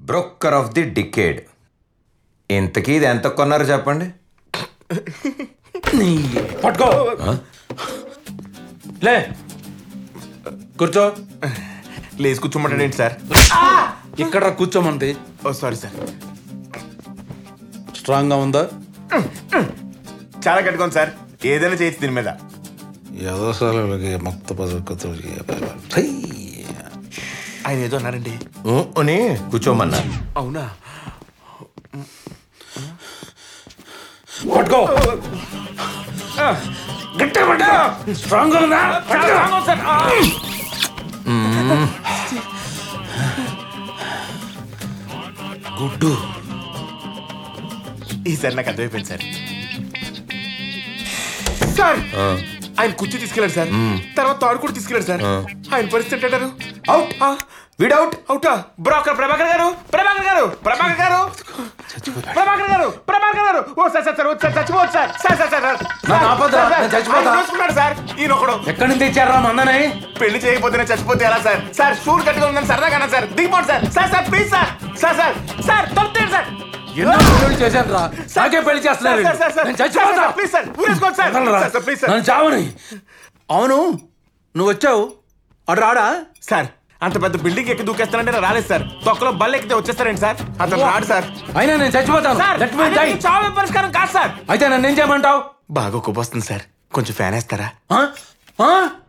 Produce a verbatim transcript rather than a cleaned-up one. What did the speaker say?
Broker of the decade. ఇంతకీ ఇది ఎంత కొన్నారు చెప్పండి. పట్టుకో లే కూర్చో. లేచి కూర్చోమంటాడేంటి సార్? ఇక్కడ కూర్చోమంది. Oh sorry sir. స్ట్రాంగ్ గా ఉందా? చాలా కట్టుకోండి సార్, ఏదైనా చేయొచ్చు దీని మీద. యదోసాలకి మక్త పదకతో ఆయన ఏదో అన్నారండి. ఊ అని కూర్చోమన్నా. అవునా? పట్టుకో గట్టిగా పట్టుకో. స్ట్రాంగ్ గా ఉందా? గుడ్డు. ఈసారి నాకు అర్థమైపోయింది సార్. సార్ ఆయన కుర్చీ తీసుకెళ్ళాడు సార్, తర్వాత తాడు కూడా తీసుకెళ్ళాడు సార్. ఆయన పరిస్థితి ఏంటంటారు? అవుట్ విడౌట్ అవుటా? బ్రోకర్ ప్రభాకర్ గారు, ప్రభాకర్ గారు, ప్రభాకర్ గారు, ప్రభాకర్ గారు, ప్రభాకర్ గారు. Oh sir sir sir sir చచ్చిపోవచ్చు సార్. సార్ సార్ సార్ నన్ను ఆపొద్దురా, నేను చచ్చిపోతా. చూసుకున్నాడు సార్ ఈయన ఒకడు. ఎక్కడి నుంచి తెచ్చారా మందని? పెళ్లి చేయకపోతే నేను చచ్చిపోతే ఎలా సార్? సార్ షూర్ కట్టుగా ఉందని సరదాగా సార్. దిగిపోండి sir. Sir sir please sir. Sir sir sir తొలుతాడు సార్. ఎన్నో పెళ్లి చేశాను రా, నాకే పెళ్లి చేస్తున్నారు. నేను చచ్చిపోతా. ప్లీజ్ సార్, ఊరేసుకోండి sir. Sir sir please sir. నన్ను చావని. అవును నువ్వు వచ్చావు, అటు రాడా? సార్ అంత పెద్ద బిల్డింగ్ ఎక్కి దూకేస్తానంటే నేను రాలేదు సార్. తొక్కలో బల్ల ఎక్కితే వచ్చేస్తారండి సార్. అతను రాడు సార్. అయినా నేను చచ్చిపోతాను. Sir Let me die. చావే పరిష్కారం కాదు సార్. అయితే నన్ను ఏం చేయమంటావు? బాగా కొబ్బొస్తుంది సార్, కొంచెం ఫ్యాన్ వేస్తారా? ఆ? ఆ?